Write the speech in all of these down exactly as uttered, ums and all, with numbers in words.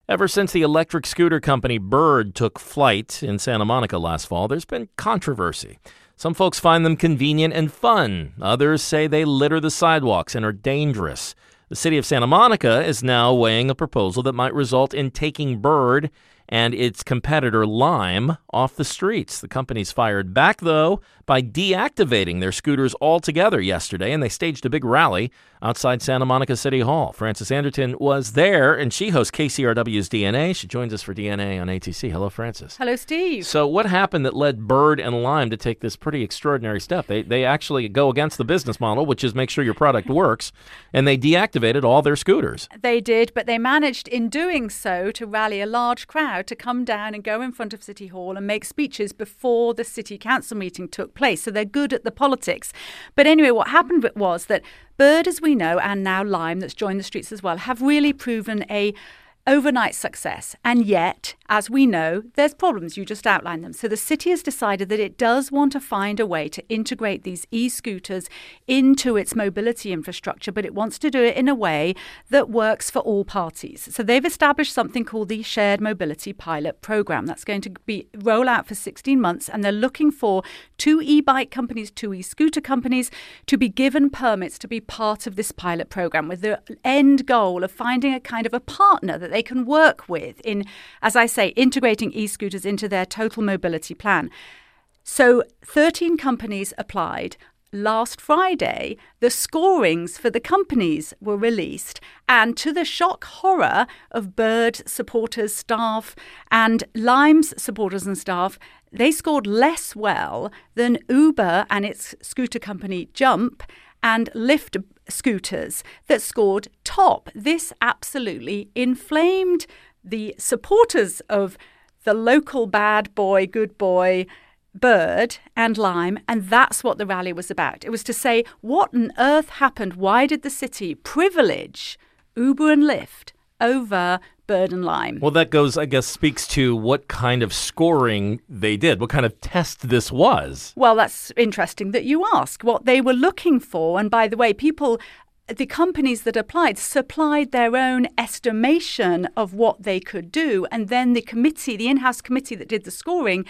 Ever since the electric scooter company Bird took flight in Santa Monica last fall, there's been controversy. Some folks find them convenient and fun. Others say they litter the sidewalks and are dangerous. The city of Santa Monica is now weighing a proposal that might result in taking Bird and its competitor Lime off the streets. The companies fired back, though, by deactivating their scooters altogether yesterday, and they staged a big rally outside Santa Monica City Hall. Frances Anderton was there, and she hosts K C R W's D N A. She joins us for D N A on A T C. Hello, Frances. Hello, Steve. So what happened that led Bird and Lime to take this pretty extraordinary step? They they actually go against the business model, which is make sure your product works, and they deactivated all their scooters. They did, but they managed in doing so to rally a large crowd to come down and go in front of City Hall and make speeches before the City Council meeting took place. So they're good at the politics. But anyway, what happened was that Bird, as we know, and now Lime, that's joined the streets as well, have really proven a overnight success. And yet, as we know, there's problems. You just outlined them. So the city has decided that it does want to find a way to integrate these e-scooters into its mobility infrastructure, but it wants to do it in a way that works for all parties. So they've established something called the Shared Mobility Pilot Program. That's going to be roll out for sixteen months, and they're looking for two e-bike companies, two e-scooter companies to be given permits to be part of this pilot program, with the end goal of finding a kind of a partner that they can work with in, as I say, integrating e-scooters into their total mobility plan. So thirteen companies applied. Last Friday, the scorings for the companies were released, and to the shock horror of Bird supporters, staff, and Lime's supporters and staff, they scored less well than Uber and its scooter company Jump and Lyft scooters that scored top. This absolutely inflamed the supporters of the local bad boy, good boy, Bird and Lime, and that's what the rally was about. It was to say, what on earth happened? Why did the city privilege Uber and Lyft over Bird and Lime? Well, that goes, I guess, speaks to what kind of scoring they did, what kind of test this was. Well, that's interesting that you ask what they were looking for. And by the way, people, the companies that applied supplied their own estimation of what they could do. And then the committee, the in-house committee that did the scoring,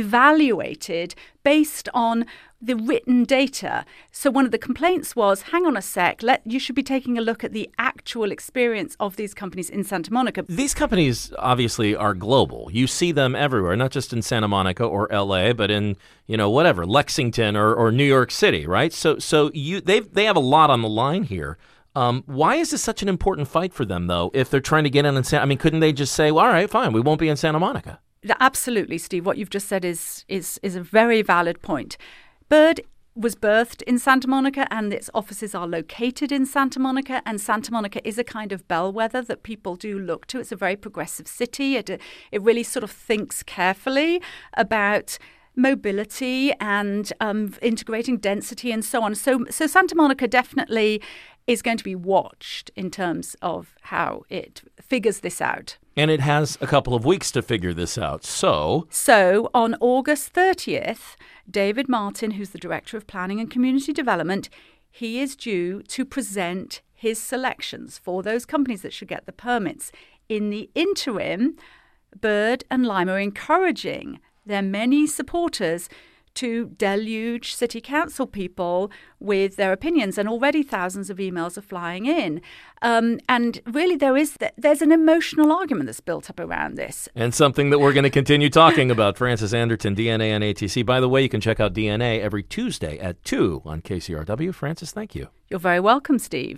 evaluated based on the written data. So one of the complaints was, hang on a sec, let you should be taking a look at the actual experience of these companies in Santa Monica. These companies obviously are global. You see them everywhere, not just in Santa Monica or L A, but in, you know, whatever, Lexington or, or New York City, right? So so you they they have a lot on the line here. Um, why is this such an important fight for them, though, if they're trying to get in and Santa? I mean, couldn't they just say, well, all right, fine, we won't be in Santa Monica? Absolutely, Steve. What you've just said is is is a very valid point. Bird was birthed in Santa Monica, and its offices are located in Santa Monica, and Santa Monica is a kind of bellwether that people do look to. It's a very progressive city. It, it really sort of thinks carefully about mobility and um, integrating density and so on. So, so Santa Monica definitely is going to be watched in terms of how it figures this out. And it has a couple of weeks to figure this out. So, so on August thirtieth, David Martin, who's the Director of Planning and Community Development, he is due to present his selections for those companies that should get the permits. In the interim, Bird and Lime are encouraging their many supporters to deluge city council people with their opinions, and already thousands of emails are flying in. Um, and really, there is there's an emotional argument that's built up around this. And something that we're going to continue talking about. Frances Anderton, D N A on A T C. By the way, you can check out D N A every Tuesday at two on K C R W. Frances, thank you. You're very welcome, Steve.